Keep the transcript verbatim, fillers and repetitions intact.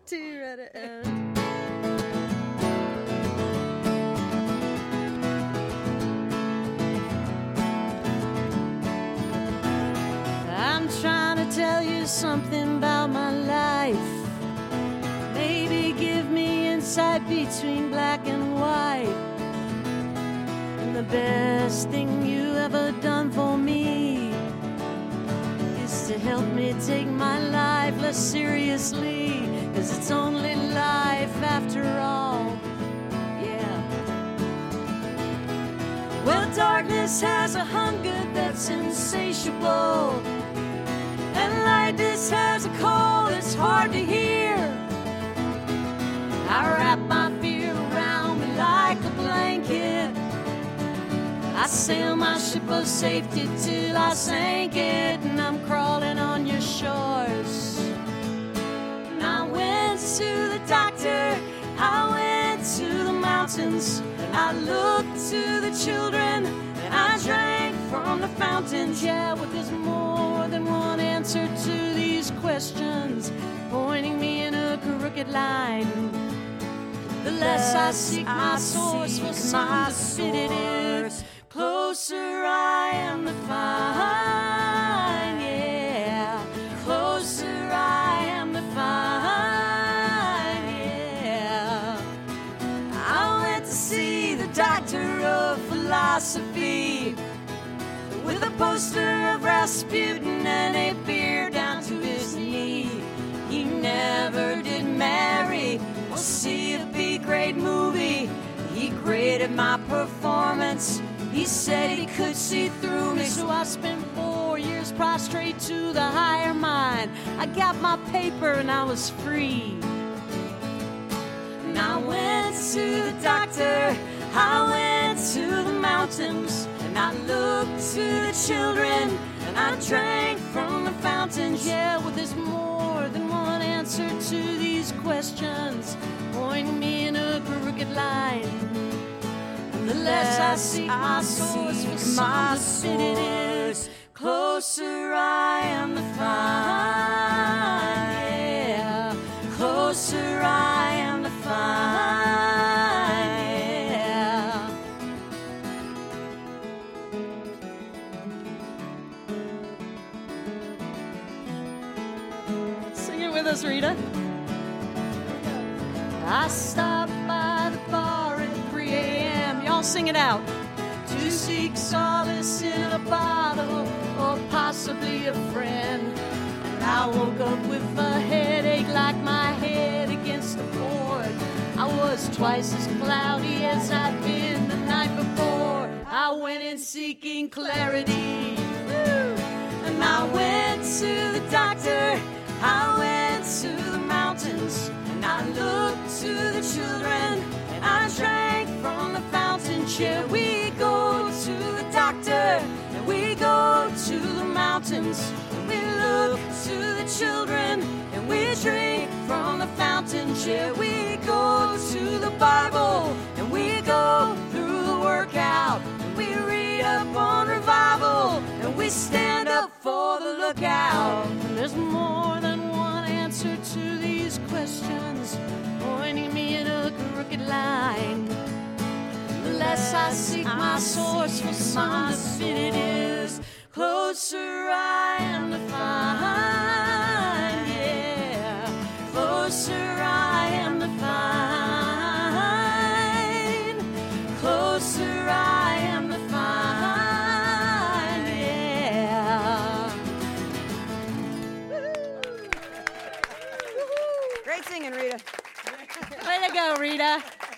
two, ready, and... I'm trying to tell you something about my life. Maybe give me insight between black and white. And the best thing you ever done for me is to help me take my life less seriously, 'cause it's only life after all. Yeah. Well, darkness has a hunger that's insatiable, and lightness has a call that's hard to hear. I wrap my fear around me like a blanket. I sail my ship of safety till I sink it, and I'm crawling on your shores. And I went to the doctor, I went to the mountains, and I looked to the children, and I drank from the fountains. Yeah, well, there's more than one answer to these questions, pointing me in a crooked line. The less I seek my source for some to fit it is, closer I am to find, yeah. Closer I am to find, yeah. I went to see the doctor of philosophy with a poster of Rasputin and a beard down to his knee. He never did marry or see a B-grade movie. He graded my performance. He said he could see through me. So I spent four years prostrate to the higher mind. I got my paper and I was free. And I went to the doctor, I went to the mountains, and I looked to the children, and I drank from the fountains. Yeah, well, there's more than one answer to these questions, pointing me in a crooked line. And the less I seek my source for some to fit it is, closer I am to find, yeah. Closer I am to find, yeah. Sing it with us, Rita. I stopped by the bar at three a.m. Y'all sing it out. To seek solace in a bottle or possibly a friend. And I woke up with a headache like my head against the board. I was twice as cloudy as I'd been the night before. I went in seeking clarity. Woo! And I went to the doctor, I went to the mountains, and I looked to the children, and I drank from the fountain. Yeah, we go to the doctor, and we go to the mountains, and we look to the children, and we drink from the fountain. Yeah, we go to the Bible, and we go through the workout, and we read up on revival, and we stand up for the lookout. And there's more than one answer to these questions, pointing me in a crooked line. The less I seek my source for some to fit it is, closer I am to find, yeah. Closer I am to find, closer I am to find, yeah. Great singing, Rita. Way to go, Rita.